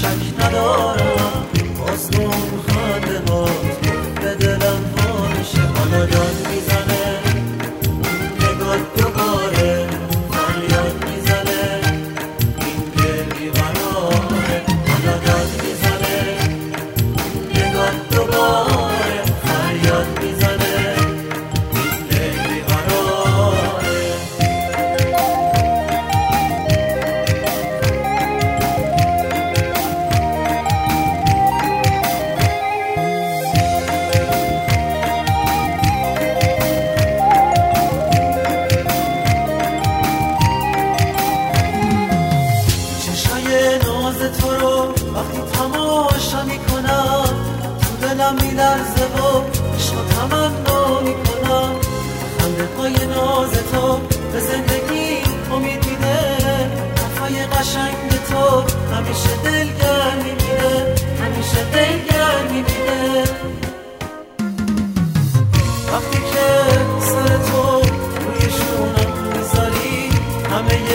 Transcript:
شک ندارم باز اون خنده هات به دلم پارشه. حالا داد میزنه نگاه دوباره فریاد میزنه این دل بیقراره. حالا داد میزنه نگاه دوباره فریاد میزنه این دل بیقراره. تو رو وقتی تماشا میکنم تو دلم میلرزه و عشق تمنا میکنم. خنده های ناز تو به زندگی امید میده. حرفای قشنگ تو همیشه دلگرم میبینه همیشه دلگرم میبینه. وقتی که سر تو روی شونم میذاری همه